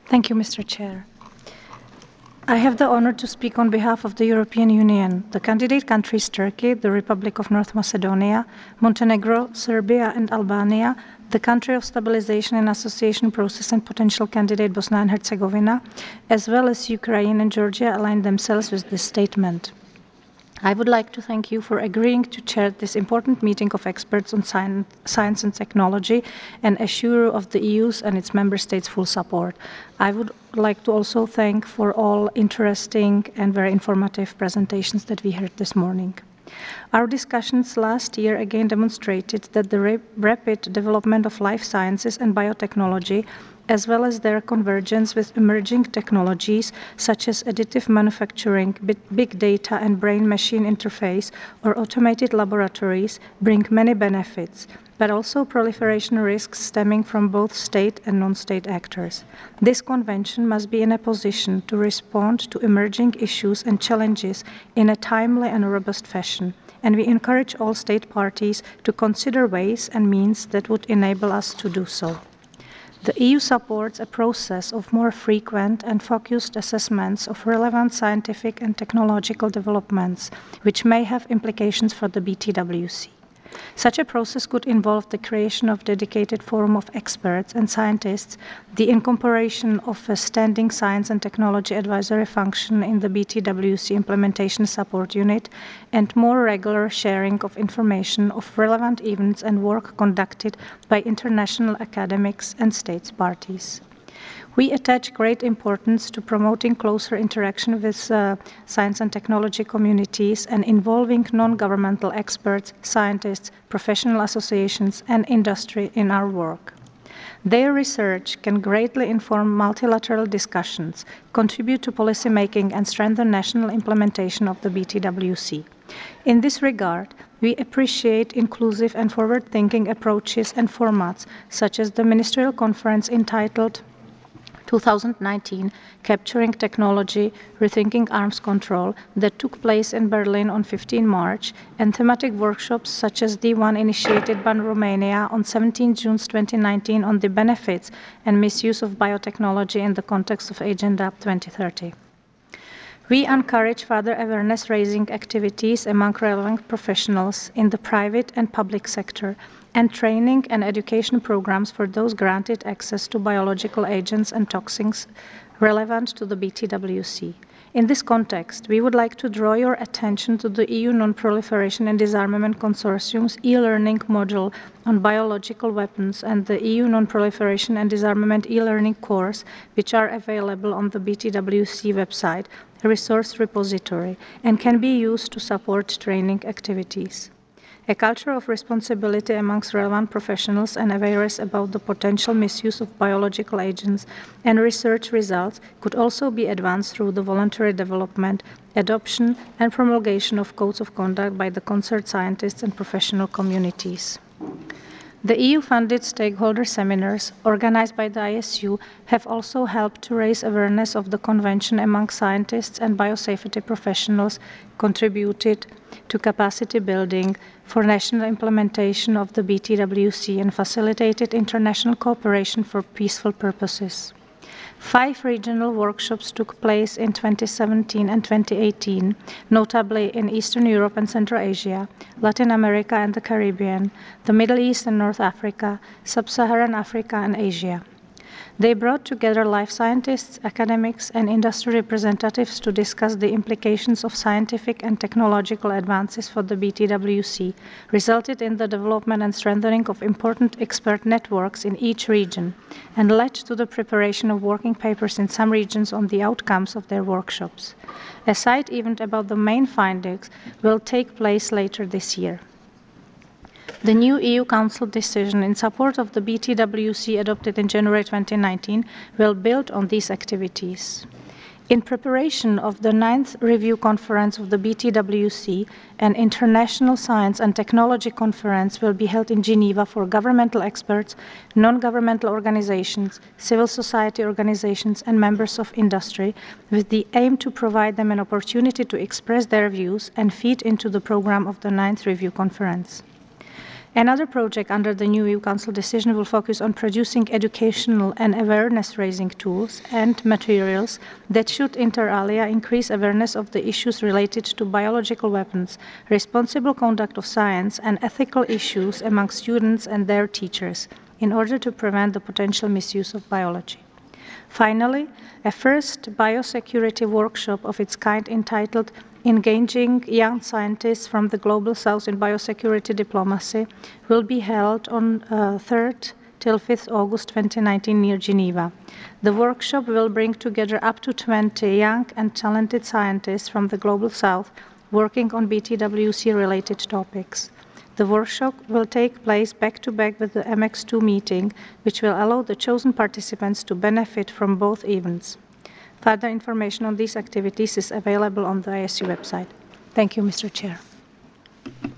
Thank you, Mr. Chair. I have the honor to speak on behalf of the European Union, the candidate countries Turkey, the Republic of North Macedonia, Montenegro, Serbia, and Albania, the country of stabilization and association process and potential candidate Bosnia and Herzegovina, as well as Ukraine and Georgia aligned themselves with this statement. I would like to thank you for agreeing to chair this important meeting of experts on science and technology and assure of the EU's and its member states' full support. I would like to also thank for all interesting and very informative presentations that we heard this morning. Our discussions last year again demonstrated that the rapid development of life sciences and biotechnology, as well as their convergence with emerging technologies such as additive manufacturing, big data and brain-machine interface, or automated laboratories, bring many benefits, but also proliferation risks stemming from both state and non-state actors. This convention must be in a position to respond to emerging issues and challenges in a timely and robust fashion, and we encourage all state parties to consider ways and means that would enable us to do so. The EU supports a process of more frequent and focused assessments of relevant scientific and technological developments, which may have implications for the BTWC. Such a process could involve the creation of a dedicated forum of experts and scientists, the incorporation of a standing science and technology advisory function in the BTWC implementation support unit, and more regular sharing of information of relevant events and work conducted by international academics and states parties. We attach great importance to promoting closer interaction with science and technology communities and involving non-governmental experts, scientists, professional associations, and industry in our work. Their research can greatly inform multilateral discussions, contribute to policymaking, and strengthen national implementation of the BTWC. In this regard, we appreciate inclusive and forward-thinking approaches and formats, such as the ministerial conference entitled 2019 Capturing Technology, Rethinking Arms Control that took place in Berlin on 15 March, and thematic workshops such as the one initiated by Romania on 17 June 2019 on the benefits and misuse of biotechnology in the context of Agenda 2030. We encourage further awareness-raising activities among relevant professionals in the private and public sector, and training and education programs for those granted access to biological agents and toxins relevant to the BTWC. In this context, we would like to draw your attention to the EU Non-Proliferation and Disarmament Consortium's e-learning module on biological weapons and the EU Non-Proliferation and Disarmament e-learning course, which are available on the BTWC website, a resource repository, and can be used to support training activities. A culture of responsibility amongst relevant professionals and awareness about the potential misuse of biological agents and research results could also be advanced through the voluntary development, adoption, and promulgation of codes of conduct by the concerned scientists and professional communities. The EU-funded stakeholder seminars organized by the ISU have also helped to raise awareness of the Convention among scientists and biosafety professionals, contributed to capacity building for national implementation of the BTWC, and facilitated international cooperation for peaceful purposes. 5 regional workshops took place in 2017 and 2018, notably in Eastern Europe and Central Asia, Latin America and the Caribbean, the Middle East and North Africa, Sub-Saharan Africa and Asia. They brought together life scientists, academics, and industry representatives to discuss the implications of scientific and technological advances for the BTWC, resulted in the development and strengthening of important expert networks in each region, and led to the preparation of working papers in some regions on the outcomes of their workshops. A side event about the main findings will take place later this year. The new EU Council decision in support of the BTWC adopted in January 2019 will build on these activities. In preparation of the 9th Review Conference of the BTWC, an international science and technology conference will be held in Geneva for governmental experts, non-governmental organizations, civil society organizations, and members of industry, with the aim to provide them an opportunity to express their views and feed into the program of the 9th Review Conference. Another project under the new EU Council decision will focus on producing educational and awareness-raising tools and materials that should, inter alia, increase awareness of the issues related to biological weapons, responsible conduct of science, and ethical issues among students and their teachers in order to prevent the potential misuse of biology. Finally, a first biosecurity workshop of its kind entitled Engaging Young Scientists from the Global South in Biosecurity Diplomacy will be held on 3rd till 5th August 2019 near Geneva. The workshop will bring together up to 20 young and talented scientists from the Global South working on BTWC-related topics. The workshop will take place back-to-back with the MX2 meeting, which will allow the chosen participants to benefit from both events. Further information on these activities is available on the ISU website. Thank you, Mr. Chair.